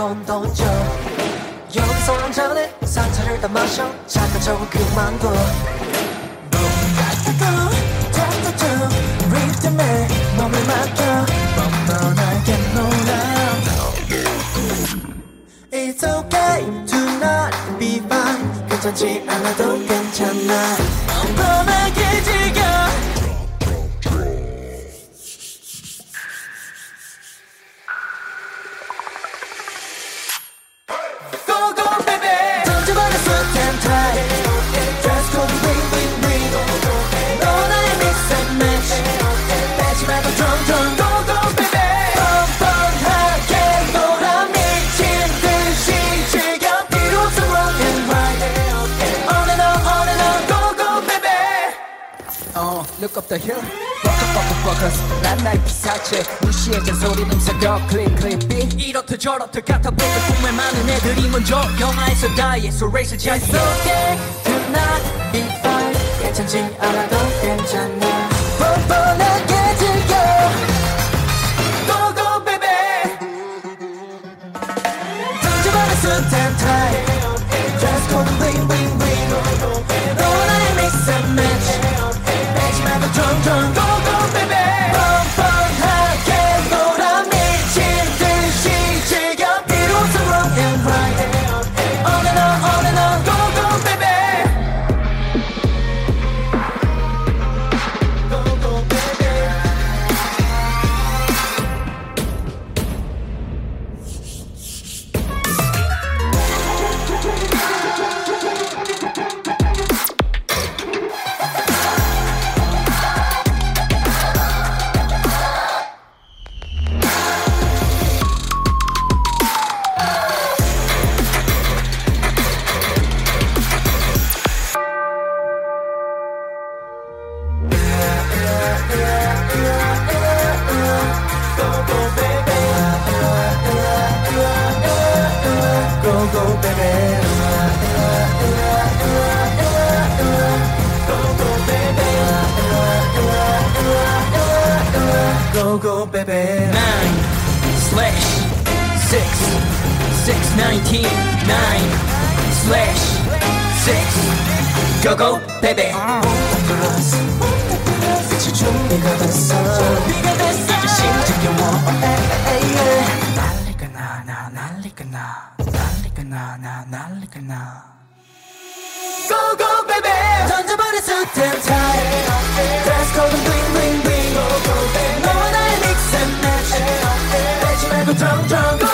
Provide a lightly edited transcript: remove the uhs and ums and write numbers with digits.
건 던져 여기서 한잔해 상처를 다 마셔 잠깐 저건 그만둬 따뜻한 리듬에 몸을 맡겨 뻔뻔하게 놀아 It's okay to not be fine 괜찮지 않아도 괜찮아 뻔뻔하게 즐겨 Go go baby 던져버려 suit and tie Dress code bling bling bling 너 나의 mix and match 빼지 말고 drum drum Go go baby 뻔뻔하게 놀아 미친 듯이 즐겨 필요 없어 wrong and right On and on go go baby Look up the hill focus 난 나의 피사체 무시해 잔소리는 사겨 클릭 클릭 이렇듯 저렇듯 같아 보여 꿈에 많은 애들이 먼저 영화에서 die So race it It's okay to not be fine 괜찮지 않아도 괜찮아 뻔뻔하게 즐겨 Go go baby 던져버려 suit and tie Dress code bling bling bling 너 나의 mix and match 빼지 말고 drum drum Go go baby 뻔뻔하게 놀아 미친 듯이 즐겨 필요 없어 wrong and right On and on go go baby Go go baby Go go baby 9/6 6/19 9/6 Go go baby 이제 준비가 됐어 이제 심지겨워 난리가 나 난리가 나 난리가 나 Go go baby 던져버려 suit and tie Dress code bling bling bling 너와 나의 mix and match 빼지 말고 drum drum